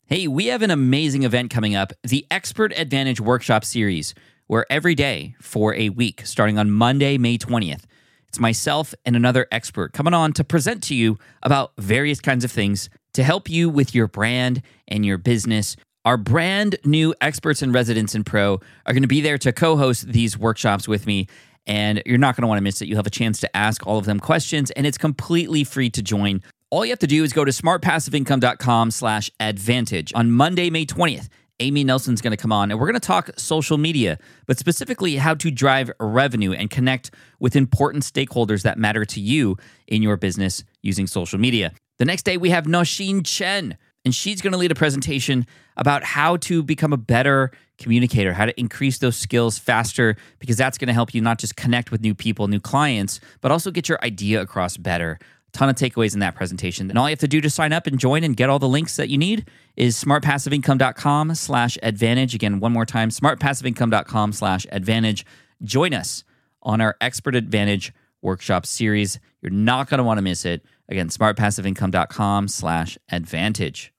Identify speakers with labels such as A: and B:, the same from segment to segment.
A: Hey, we have an amazing event coming up, the Expert Advantage Workshop Series, where every day for a week, starting on Monday, May 20th, it's myself and another expert coming on to present to you about various kinds of things to help you with your brand and your business. Our brand new experts and residents in Pro are going to be there to co-host these workshops with me, and you're not going to want to miss it. You'll have a chance to ask all of them questions, and it's completely free to join. All you have to do is go to smartpassiveincome.com/advantage. On Monday, May 20th, Amy Nelson's going to come on, and we're going to talk social media, but specifically how to drive revenue and connect with important stakeholders that matter to you in your business using social media. The next day, we have Nosheen Chen, and she's going to lead a presentation about how to become a better communicator, how to increase those skills faster, because that's going to help you not just connect with new people, new clients, but also get your idea across better. Ton of takeaways in that presentation. And all you have to do to sign up and join and get all the links that you need is smartpassiveincome.com/advantage. Again, one more time, smartpassiveincome.com/advantage. Join us on our Expert Advantage Workshop Series. You're not going to want to miss it. Again, smartpassiveincome.com/advantage.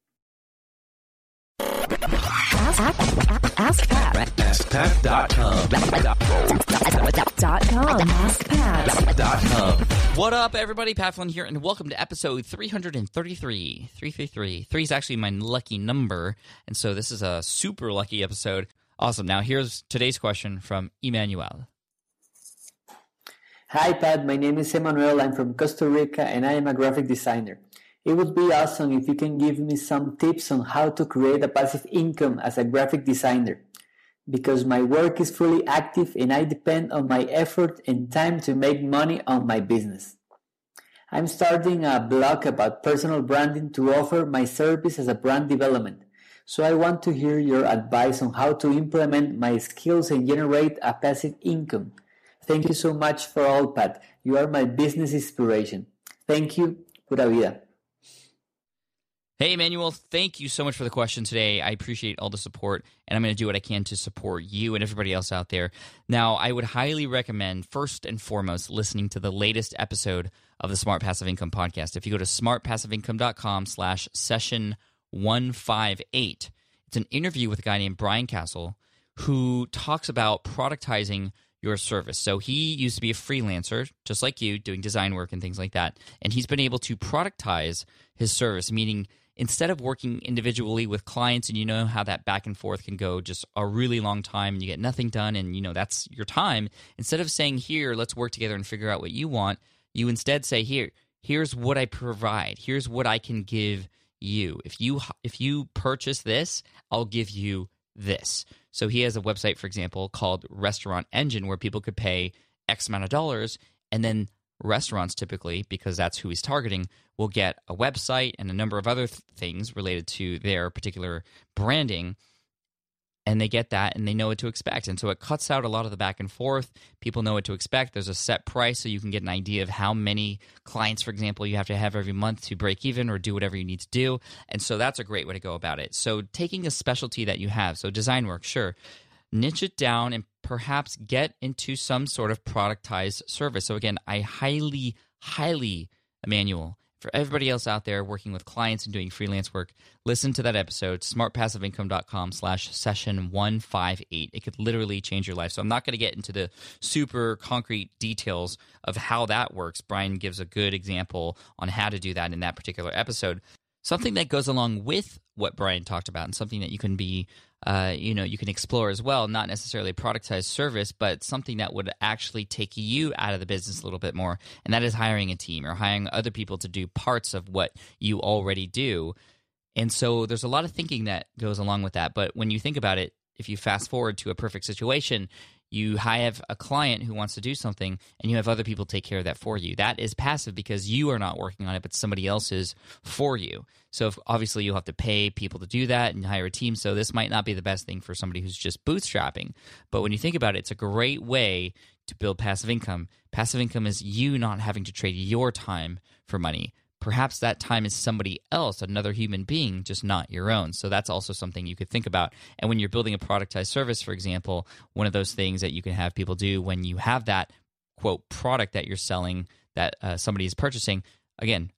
B: AskPat.com. AskPat.com.
A: What up, everybody? Pat Flynn here, and welcome to episode 333. 333. 3 is actually my lucky number, and so this is a super lucky episode. Awesome. Now, here's today's question from Emmanuel.
C: Hi, Pat. My name is Emmanuel. I'm from Costa Rica, and I am a graphic designer. It would be awesome if you can give me some tips on how to create a passive income as a graphic designer, because my work is fully active and I depend on my effort and time to make money on my business. I'm starting a blog about personal branding to offer my service as a brand development, so I want to hear your advice on how to implement my skills and generate a passive income. Thank you so much for all, Pat. You are my business inspiration. Thank you. Pura vida.
A: Hey, Emmanuel, thank you so much for the question today. I appreciate all the support, and I'm going to do what I can to support you and everybody else out there. Now, I would highly recommend, first and foremost, listening to the latest episode of the Smart Passive Income podcast. If you go to smartpassiveincome.com/session158, it's an interview with a guy named Brian Castle who talks about productizing your service. So he used to be a freelancer, just like you, doing design work and things like that, and he's been able to productize his service, meaning instead of working individually with clients, and you know how that back and forth can go just a really long time and you get nothing done and you know that's your time, instead of saying, here, let's work together and figure out what you want, you instead say, here's what I provide, here's what I can give you. If you purchase this, I'll give you this. So he has a website, for example, called Restaurant Engine, where people could pay X amount of dollars, and then restaurants typically, because that's who he's targeting, will get a website and a number of other things related to their particular branding, and they get that and they know what to expect. And so it cuts out a lot of the back and forth. People know what to expect. There's a set price, so you can get an idea of how many clients, for example, you have to have every month to break even or do whatever you need to do. And so that's a great way to go about it. So taking a specialty that you have, so design work, sure, niche it down and perhaps get into some sort of productized service. So again, I highly, Emmanuel, for everybody else out there working with clients and doing freelance work, listen to that episode, smartpassiveincome.com/session158. It could literally change your life. So I'm not going to get into the super concrete details of how that works. Brian gives a good example on how to do that in that particular episode. Something that goes along with what Brian talked about, and something that you can be, you can explore as well, not necessarily a productized service, but something that would actually take you out of the business a little bit more, and that is hiring a team or hiring other people to do parts of what you already do. And so there's a lot of thinking that goes along with that, but when you think about it, if you fast forward to a perfect situation, you have a client who wants to do something, and you have other people take care of that for you. That is passive because you are not working on it, but somebody else is for you. So obviously you'll have to pay people to do that and hire a team, so this might not be the best thing for somebody who's just bootstrapping. But when you think about it, it's a great way to build passive income. Passive income is you not having to trade your time for money. Perhaps that time is somebody else, another human being, just not your own. So that's also something you could think about. And when you're building a productized service, for example, one of those things that you can have people do when you have that, quote, product that you're selling that somebody is purchasing, again,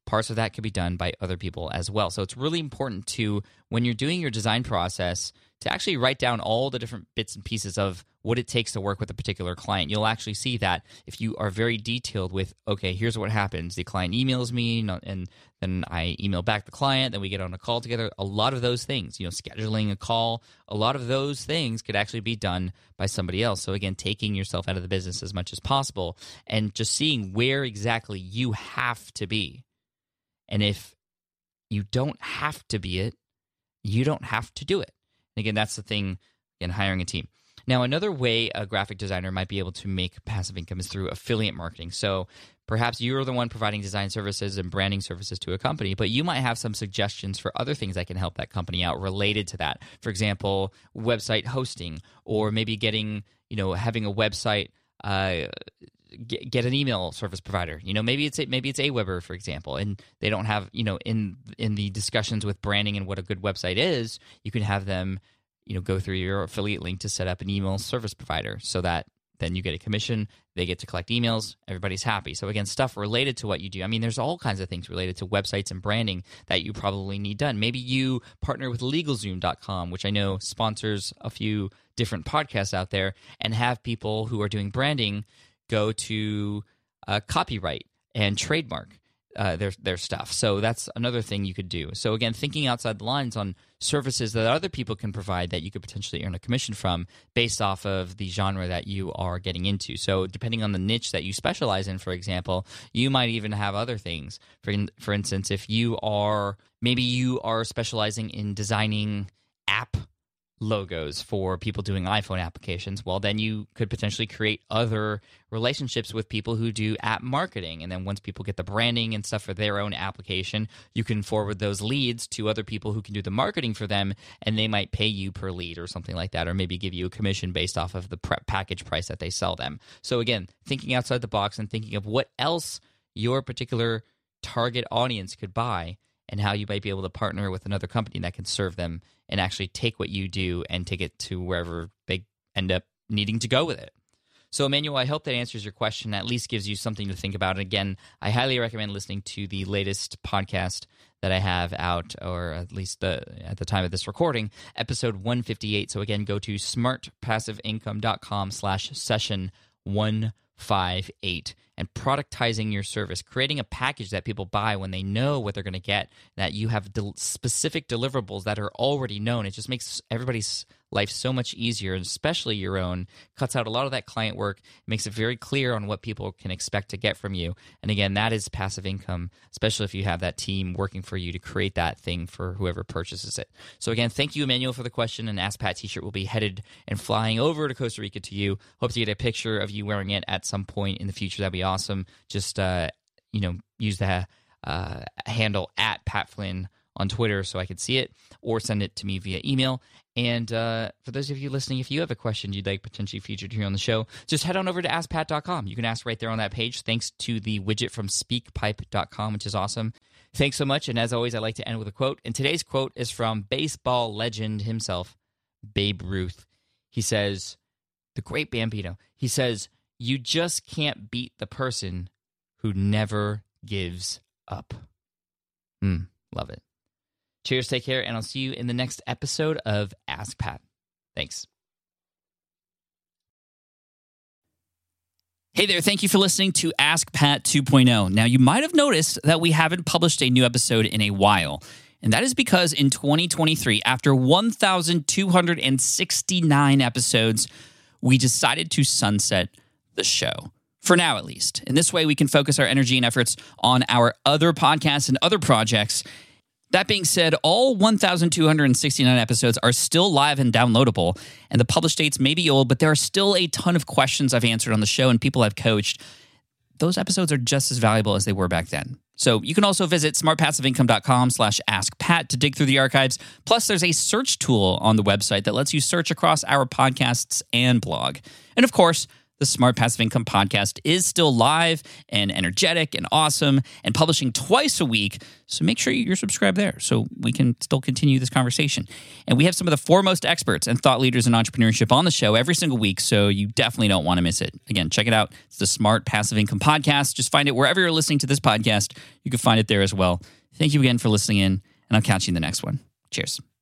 A: parts of that could be done by other people as well. So it's really important to, when you're doing your design process, to actually write down all the different bits and pieces of what it takes to work with a particular client. You'll actually see that if you are very detailed with, okay, here's what happens. The client emails me, and then I email back the client, then we get on a call together. A lot of those things, scheduling a call, a lot of those things could actually be done by somebody else. So again, taking yourself out of the business as much as possible and just seeing where exactly you have to be. And if you don't have to be it, you don't have to do it. Again, that's the thing in hiring a team. Now, another way a graphic designer might be able to make passive income is through affiliate marketing. So perhaps you're the one providing design services and branding services to a company, but you might have some suggestions for other things that can help that company out related to that. For example, website hosting, or maybe having a website, get an email service provider. Maybe it's Aweber, for example, and they don't have, in the discussions with branding and what a good website is, you can have them, go through your affiliate link to set up an email service provider, so that then you get a commission, they get to collect emails, everybody's happy. So again, stuff related to what you do. I mean, there's all kinds of things related to websites and branding that you probably need done. Maybe you partner with LegalZoom.com, which I know sponsors a few different podcasts out there, and have people who are doing branding go to copyright and trademark their stuff. So that's another thing you could do. So again, thinking outside the lines on services that other people can provide that you could potentially earn a commission from based off of the genre that you are getting into. So depending on the niche that you specialize in, for example, you might even have other things. For instance, if you are specializing in designing app logos for people doing iPhone applications, well, then you could potentially create other relationships with people who do app marketing. And then once people get the branding and stuff for their own application, you can forward those leads to other people who can do the marketing for them, and they might pay you per lead or something like that, or maybe give you a commission based off of the package price that they sell them. So again, thinking outside the box and thinking of what else your particular target audience could buy, and how you might be able to partner with another company that can serve them and actually take what you do and take it to wherever they end up needing to go with it. So, Emmanuel, I hope that answers your question, at least gives you something to think about. And again, I highly recommend listening to the latest podcast that I have out, or at least at the time of this recording, episode 158. So again, go to smartpassiveincome.com/session158. And productizing your service, creating a package that people buy when they know what they're going to get, that you have specific deliverables that are already known. It just makes everybody's life so much easier, and especially your own. Cuts out a lot of that client work, makes it very clear on what people can expect to get from you. And again, that is passive income, especially if you have that team working for you to create that thing for whoever purchases it. So again, thank you, Emmanuel, for the question. An Ask Pat t-shirt will be headed and flying over to Costa Rica to you. Hope to get a picture of you wearing it at some point in the future. That'd be awesome. Just use the handle at Pat Flynn on Twitter so I can see it, or send it to me via email. And for those of you listening, if you have a question you'd like potentially featured here on the show, just head on over to AskPat.com. You can ask right there on that page, thanks to the widget from SpeakPipe.com, which is awesome. Thanks so much. And as always, I like to end with a quote. And today's quote is from baseball legend himself, Babe Ruth. He says, the great Bambino, he says, "You just can't beat the person who never gives up." Love it. Cheers, take care, and I'll see you in the next episode of Ask Pat. Thanks. Hey there, thank you for listening to Ask Pat 2.0. Now, you might have noticed that we haven't published a new episode in a while, and that is because in 2023, after 1,269 episodes, we decided to sunset the show. For now, at least. In this way, we can focus our energy and efforts on our other podcasts and other projects. That being said, all 1,269 episodes are still live and downloadable, and the published dates may be old, but there are still a ton of questions I've answered on the show and people I've coached. Those episodes are just as valuable as they were back then. So you can also visit smartpassiveincome.com/askpat to dig through the archives. Plus, there's a search tool on the website that lets you search across our podcasts and blog. And of course, The Smart Passive Income podcast is still live and energetic and awesome and publishing twice a week. So make sure you're subscribed there so we can still continue this conversation. And we have some of the foremost experts and thought leaders in entrepreneurship on the show every single week, so you definitely don't want to miss it. Again, check it out. It's the Smart Passive Income podcast. Just find it wherever you're listening to this podcast. You can find it there as well. Thank you again for listening in, and I'll catch you in the next one. Cheers.